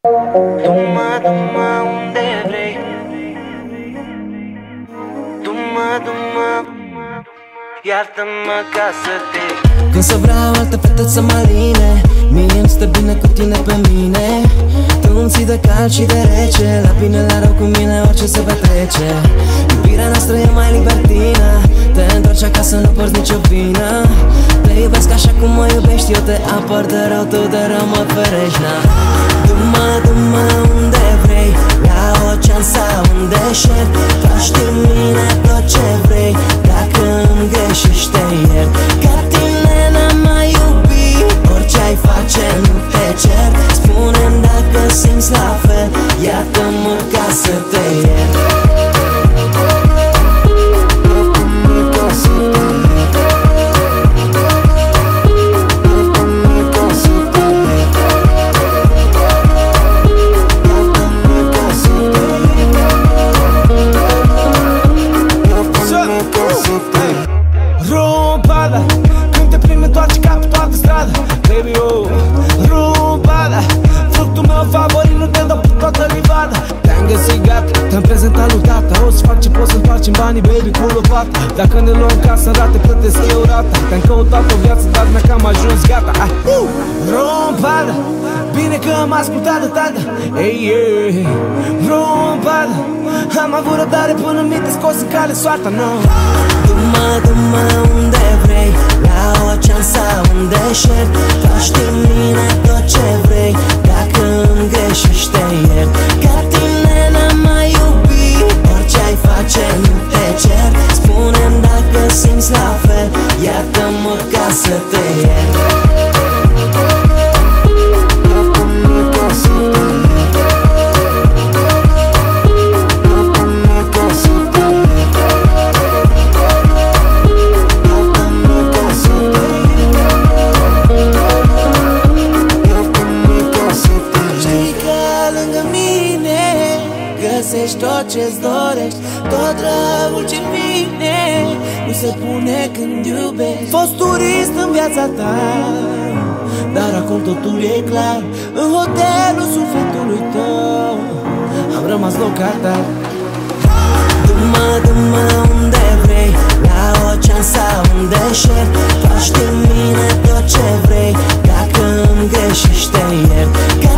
Du-mă unde vrei. Du-mă iartă-mă ca să te... Când să vreau altă fată să mă aline, mie îmi stă bine cu tine pe mine. Tu îmi ții de cald și de rece, la bine la rău cu mine orice se petrece. Iubirea noastră e mai libertină, te întorci acasă, nu porți nicio vină. Te iubesc așa cum mă iubești, eu te apăr de rău, tu de rău mă ferești, na. Du-mă unde vrei, la ocean sau în deșert. Faci din mine tot ce vrei, dacă îmi greșești te iert. Ca tine n-am mai iubit, orice ai face nu te cer. Spune-mi dacă simți la fel, iartă-mă ca să te iert. Rumpada, când te prind întoarce capul toată strada. Baby, oh, rumpada, fructul meu favorit, nu te dau pe toată livada. Te-am găsit gata, te-am prezentat lui tata. O să fac ce pot să întoarcem banii, baby, cu lopata. Dacă ne luăm casă în rate, plătesc eu rata. Te-am căutat o viață, dar mi-a cam ajuns gata. Rumpada, bine că am ascultat de tata. Ei, ei, rumpada, am avut răbdare până mi te scos în cale soarta, no. Du-mă unde vrei, la ocean sau în deșert. Faci din mine tot ce vrei, dacă îmi greșești te iert. Ca tine n-am mai iubit, orice ai face nu te cer. Spune-mi dacă simți la fel, iartă-mă ca să te iert. Găsești tot ce-ți dorești, tot răul ce vine nu se pune când iubești. Fost turist în viața ta, dar acum totul e clar. în hotelul sufletului tău am rămas locatar. Du-mă unde vrei, la ocean sau în deșert. Faci din mine tot ce vrei, dacă îmi greșești te iert.